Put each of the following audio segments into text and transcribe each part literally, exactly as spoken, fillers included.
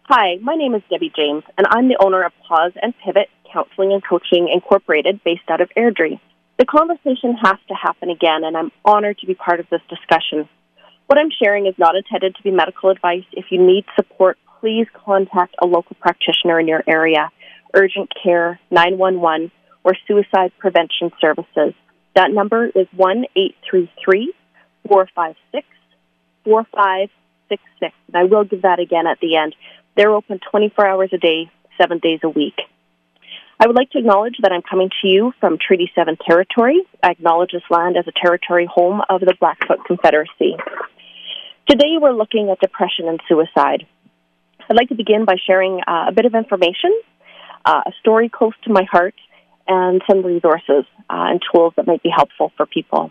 Hi, my name is Debbie James, and I'm the owner of Pause and Pivot Counseling and Coaching Incorporated, based out of Airdrie. The conversation has to happen again, and I'm honored to be part of this discussion. What I'm sharing is not intended to be medical advice. If you need support, please contact a local practitioner in your area, urgent care, nine one one, or suicide prevention services. That number is one eight three three, four five six, four five six six. And I will give that again at the end. They're open twenty-four hours a day, seven days a week. I would like to acknowledge that I'm coming to you from Treaty seven territory. I acknowledge this land as a territory home of the Blackfoot Confederacy. Today we're looking at depression and suicide. I'd like to begin by sharing uh, a bit of information, uh, a story close to my heart, and some resources uh, and tools that might be helpful for people.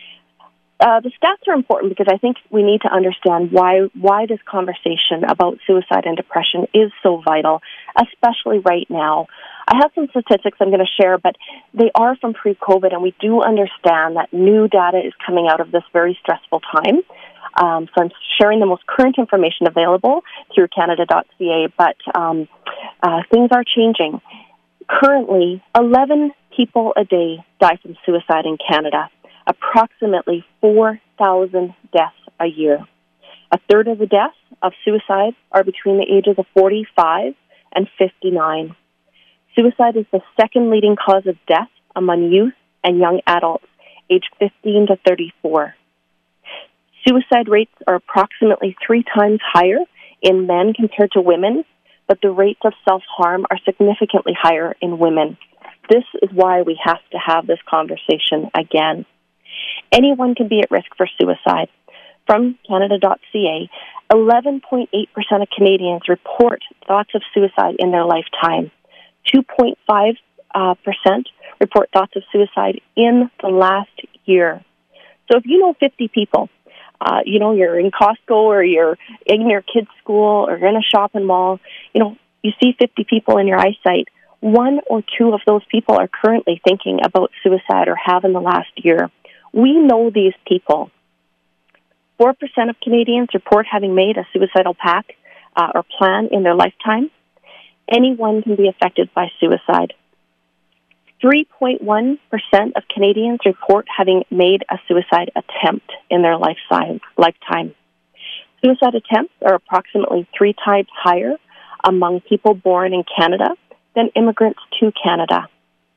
Uh, the stats are important because I think we need to understand why why this conversation about suicide and depression is so vital, especially right now. I have some statistics I'm going to share, but they are from pre-COVID, and we do understand that new data is coming out of this very stressful time. Um, so I'm sharing the most current information available through Canada dot C A, but um, uh, things are changing. Currently, eleven people a day die from suicide in Canada. Approximately four thousand deaths a year. A third of the deaths of suicide are between the ages of forty-five and fifty-nine. Suicide is the second leading cause of death among youth and young adults aged fifteen to thirty-four. Suicide rates are approximately three times higher in men compared to women, but the rates of self-harm are significantly higher in women. This is why we have to have this conversation again. Anyone can be at risk for suicide. From Canada dot C A, eleven point eight percent of Canadians report thoughts of suicide in their lifetime. two point five percent report thoughts of suicide in the last year. So if you know fifty people, uh, you know, you're in Costco or you're in your kid's school or you're in a shopping mall, you know, you see fifty people in your eyesight, one or two of those people are currently thinking about suicide or have in the last year. We know these people. four percent of Canadians report having made a suicidal pact uh, or plan in their lifetime. Anyone can be affected by suicide. three point one percent of Canadians report having made a suicide attempt in their lifetime. Suicide attempts are approximately three times higher among people born in Canada than immigrants to Canada.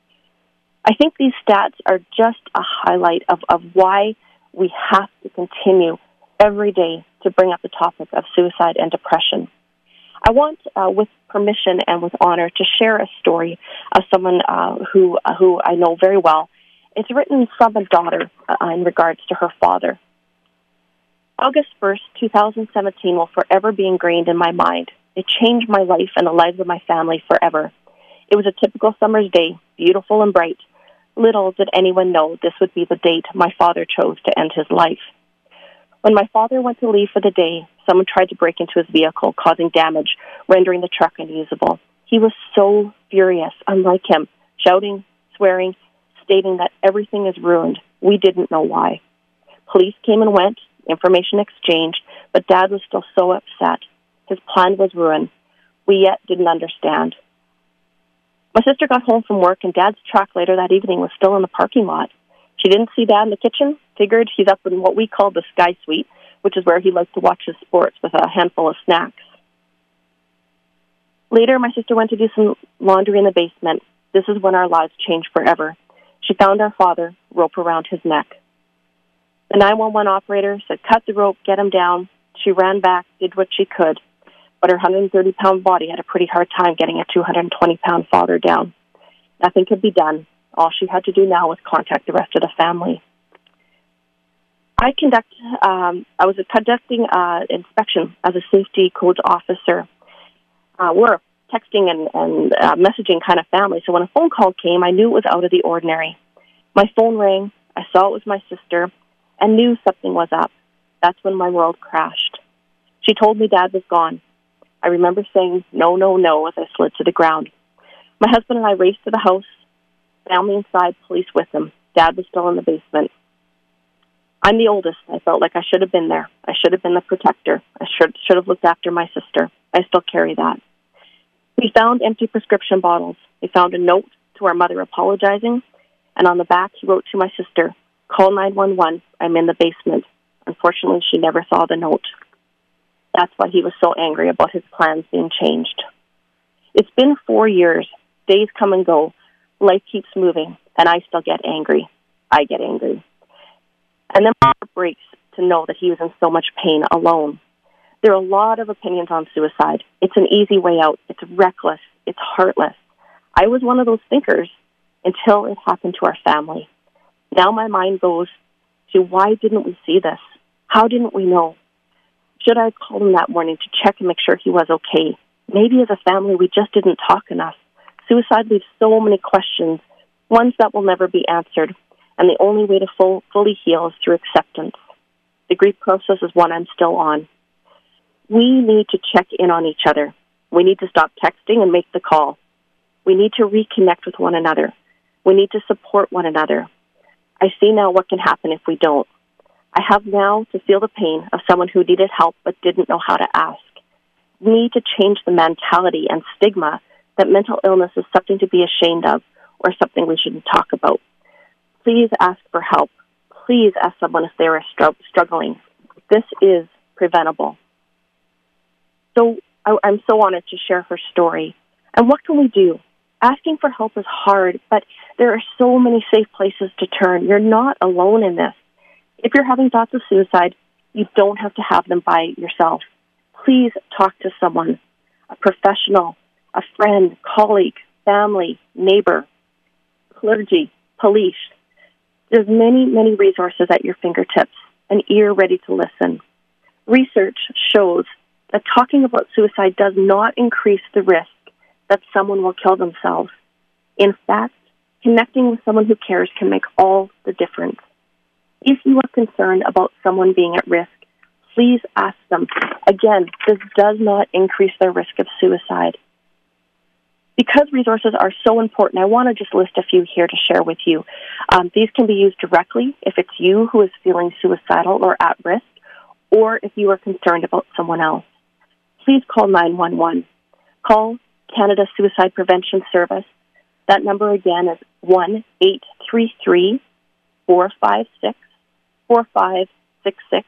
I think these stats are just a highlight of, of why we have to continue every day to bring up the topic of suicide and depression. I want, uh, with permission and with honor, to share a story of someone uh, who uh, who I know very well. It's written from a daughter uh, in regards to her father. August first, twenty seventeen will forever be ingrained in my mind. It changed my life and the lives of my family forever. It was a typical summer's day, beautiful and bright. Little did anyone know this would be the date my father chose to end his life. When my father went to leave for the day, someone tried to break into his vehicle, causing damage, rendering the truck unusable. He was so furious, unlike him, shouting, swearing, stating that everything is ruined. We didn't know why. Police came and went, information exchanged, but Dad was still so upset. His plan was ruined. We yet didn't understand. My sister got home from work, and Dad's truck later that evening was still in the parking lot. She didn't see Dad in the kitchen, figured he's up in what we call the Sky Suite, which is where he likes to watch his sports with a handful of snacks. Later, my sister went to do some laundry in the basement. This is when our lives changed forever. She found our father, rope around his neck. The nine one one operator said, "Cut the rope, get him down." She ran back, did what she could, but her one hundred thirty pound body had a pretty hard time getting a two hundred twenty pound father down. Nothing could be done. All she had to do now was contact the rest of the family. I conduct. Um, I was conducting uh, inspection as a safety codes officer. Uh, we're a texting and, and uh, messaging kind of family, so when a phone call came, I knew it was out of the ordinary. My phone rang. I saw it was my sister, and knew something was up. That's when my world crashed. She told me Dad was gone. I remember saying, "No, no, no," as I slid to the ground. My husband and I raced to the house, family inside, police with them. Dad was still in the basement. I'm the oldest. I felt like I should have been there. I should have been the protector. I should should have looked after my sister. I still carry that. We found empty prescription bottles. We found a note to our mother apologizing, and on the back he wrote to my sister, "Call nine one one, I'm in the basement." Unfortunately, she never saw the note. That's why he was so angry about his plans being changed. It's been four years. Days come and go. Life keeps moving, and I still get angry. I get angry. And then my heart breaks to know that he was in so much pain alone. There are a lot of opinions on suicide. It's an easy way out. It's reckless. It's heartless. I was one of those thinkers until it happened to our family. Now my mind goes to, why didn't we see this? How didn't we know? Should I have called him that morning to check and make sure he was okay? Maybe as a family we just didn't talk enough. Suicide leaves so many questions, ones that will never be answered, and the only way to full, fully heal is through acceptance. The grief process is one I'm still on. We need to check in on each other. We need to stop texting and make the call. We need to reconnect with one another. We need to support one another. I see now what can happen if we don't. I have now to feel the pain of someone who needed help but didn't know how to ask. We need to change the mentality and stigma that mental illness is something to be ashamed of or something we shouldn't talk about. Please ask for help. Please ask someone if they are struggling. This is preventable. So I, I'm so honored to share her story. And what can we do? Asking for help is hard, but there are so many safe places to turn. You're not alone in this. If you're having thoughts of suicide, you don't have to have them by yourself. Please talk to someone, a professional, a friend, colleague, family, neighbor, clergy, police. There's many, many resources at your fingertips, an ear ready to listen. Research shows that talking about suicide does not increase the risk that someone will kill themselves. In fact, connecting with someone who cares can make all the difference. If you are concerned about someone being at risk, please ask them. Again, this does not increase their risk of suicide. Because resources are so important, I want to just list a few here to share with you. Um, these can be used directly if it's you who is feeling suicidal or at risk, or if you are concerned about someone else. Please call nine one one. Call Canada Suicide Prevention Service. That number again is one eight three three, four five six, four five six six.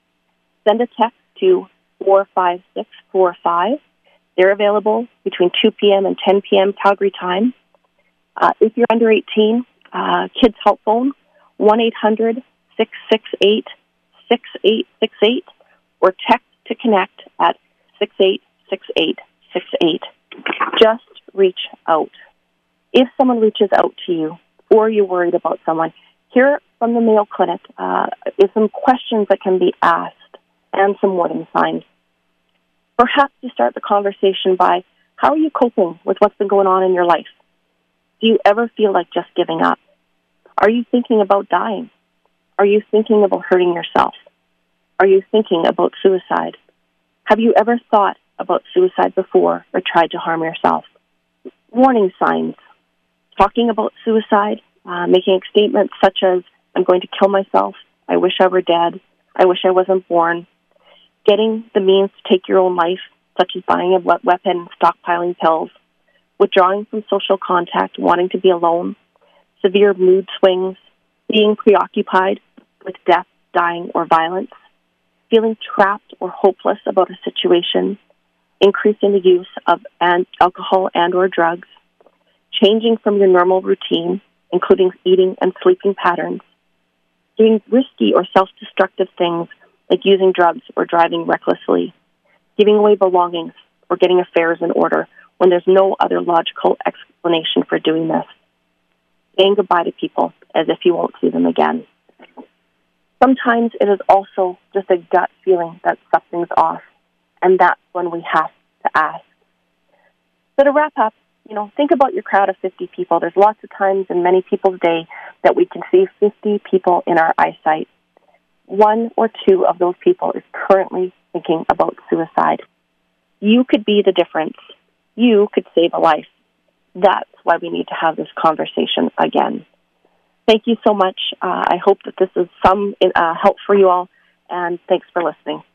Send a text to four five six four five. They're available between two p.m. and ten p.m. Calgary time. Uh, if you're under eighteen, uh, Kids Help Phone, one eight hundred six six eight six eight six eight, or text to connect at six eight six eight six eight. Just reach out. If someone reaches out to you or you're worried about someone, here from the Mayo Clinic uh, is some questions that can be asked and some warning signs. Perhaps you start the conversation by, how are you coping with what's been going on in your life? Do you ever feel like just giving up? Are you thinking about dying? Are you thinking about hurting yourself? Are you thinking about suicide? Have you ever thought about suicide before or tried to harm yourself? Warning signs. Talking about suicide, uh, making statements such as, I'm going to kill myself, I wish I were dead, I wish I wasn't born. Getting the means to take your own life, such as buying a weapon, stockpiling pills. Withdrawing from social contact, wanting to be alone. Severe mood swings. Being preoccupied with death, dying, or violence. Feeling trapped or hopeless about a situation. Increasing the use of an alcohol and or drugs. Changing from your normal routine, including eating and sleeping patterns. Doing risky or self-destructive things like using drugs or driving recklessly. Giving away belongings or getting affairs in order when there's no other logical explanation for doing this. Saying goodbye to people as if you won't see them again. Sometimes it is also just a gut feeling that something's off, and that's when we have to ask. So to wrap up, you know, think about your crowd of fifty people. There's lots of times in many people's day that we can see fifty people in our eyesight. One or two of those people is currently thinking about suicide. You could be the difference. You could save a life. That's why we need to have this conversation again. Thank you so much. Uh, I hope that this is some uh, help for you all, and thanks for listening.